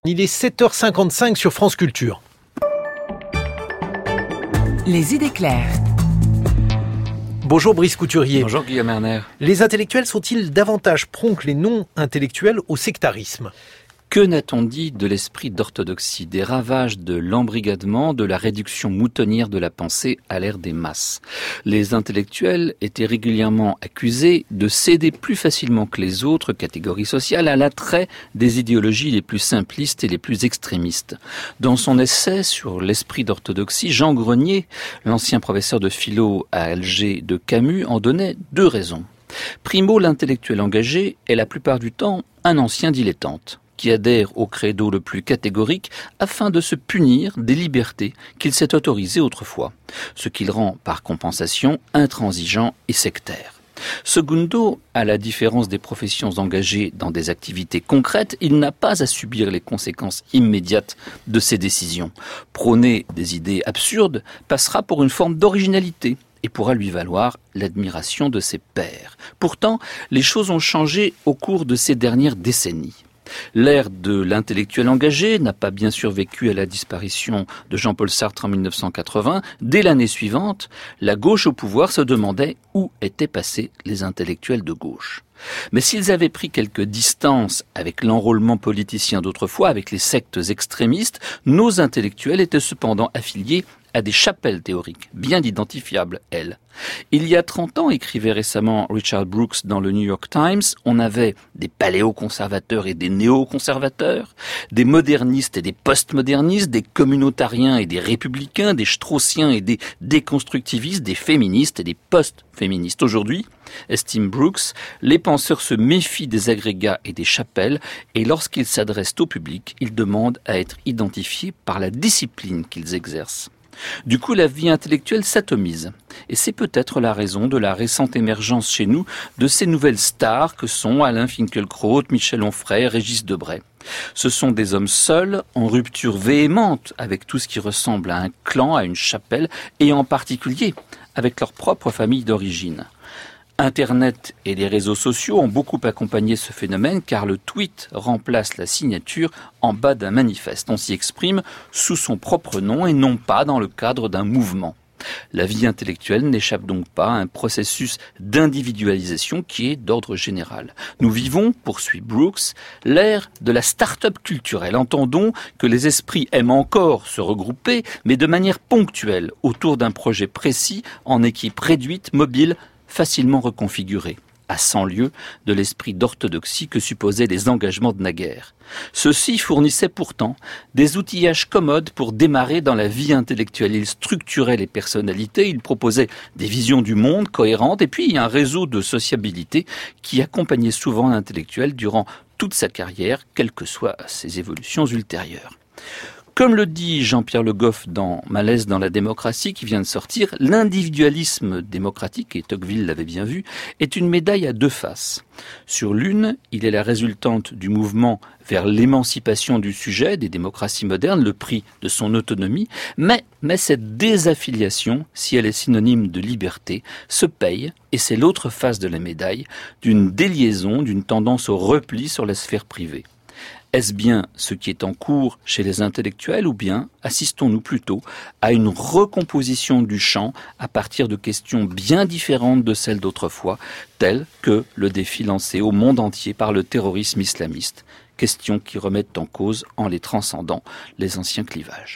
Il est 7h55 sur France Culture. Les idées claires. Bonjour Brice Couturier. Bonjour Guillaume Erner. Les intellectuels sont-ils davantage prompts que les non-intellectuels au sectarisme ? Que n'a-t-on dit de l'esprit d'orthodoxie, des ravages de l'embrigadement, de la réduction moutonnière de la pensée à l'ère des masses ? Les intellectuels étaient régulièrement accusés de céder plus facilement que les autres catégories sociales à l'attrait des idéologies les plus simplistes et les plus extrémistes. Dans son essai sur l'esprit d'orthodoxie, Jean Grenier, l'ancien professeur de philo à Alger de Camus, en donnait deux raisons. Primo, l'intellectuel engagé est la plupart du temps un ancien dilettante, qui adhère au credo le plus catégorique afin de se punir des libertés qu'il s'est autorisées autrefois, ce qui le rend par compensation intransigeant et sectaire. Secundo, à la différence des professions engagées dans des activités concrètes, il n'a pas à subir les conséquences immédiates de ses décisions. Prôner des idées absurdes passera pour une forme d'originalité et pourra lui valoir l'admiration de ses pairs. Pourtant, les choses ont changé au cours de ces dernières décennies. L'ère de l'intellectuel engagé n'a pas bien survécu à la disparition de Jean-Paul Sartre en 1980. Dès l'année suivante, la gauche au pouvoir se demandait où étaient passés les intellectuels de gauche. Mais s'ils avaient pris quelques distances avec l'enrôlement politicien d'autrefois, avec les sectes extrémistes, nos intellectuels étaient cependant affiliés à des chapelles théoriques, bien identifiables, elles. Il y a 30 ans, écrivait récemment Richard Brooks dans le New York Times, on avait des paléoconservateurs et des néoconservateurs, des modernistes et des postmodernistes, des communautariens et des républicains, des straussiens et des déconstructivistes, des féministes et des post-féministes. Aujourd'hui, estime Brooks, les penseurs se méfient des agrégats et des chapelles et lorsqu'ils s'adressent au public, ils demandent à être identifiés par la discipline qu'ils exercent. Du coup, la vie intellectuelle s'atomise. Et c'est peut-être la raison de la récente émergence chez nous de ces nouvelles stars que sont Alain Finkielkraut, Michel Onfray, Régis Debray. Ce sont des hommes seuls, en rupture véhémente avec tout ce qui ressemble à un clan, à une chapelle, et en particulier avec leur propre famille d'origine. Internet et les réseaux sociaux ont beaucoup accompagné ce phénomène car le tweet remplace la signature en bas d'un manifeste. On s'y exprime sous son propre nom et non pas dans le cadre d'un mouvement. La vie intellectuelle n'échappe donc pas à un processus d'individualisation qui est d'ordre général. Nous vivons, poursuit Brooks, l'ère de la start-up culturelle. Entendons que les esprits aiment encore se regrouper, mais de manière ponctuelle, autour d'un projet précis, en équipe réduite, mobile, facilement reconfiguré, à 100 lieues de l'esprit d'orthodoxie que supposaient les engagements de naguère. Ceux-ci fournissaient pourtant des outillages commodes pour démarrer dans la vie intellectuelle. Ils structuraient les personnalités, ils proposaient des visions du monde cohérentes et puis un réseau de sociabilité qui accompagnait souvent l'intellectuel durant toute sa carrière, quelles que soient ses évolutions ultérieures. Comme le dit Jean-Pierre Le Goff dans Malaise dans la démocratie qui vient de sortir, l'individualisme démocratique, et Tocqueville l'avait bien vu, est une médaille à deux faces. Sur l'une, il est la résultante du mouvement vers l'émancipation du sujet des démocraties modernes, le prix de son autonomie, mais cette désaffiliation, si elle est synonyme de liberté, se paye, et c'est l'autre face de la médaille, d'une déliaison, d'une tendance au repli sur la sphère privée. Est-ce bien ce qui est en cours chez les intellectuels ou bien assistons-nous plutôt à une recomposition du champ à partir de questions bien différentes de celles d'autrefois, telles que le défi lancé au monde entier par le terrorisme islamiste, questions qui remettent en cause, en les transcendant, les anciens clivages.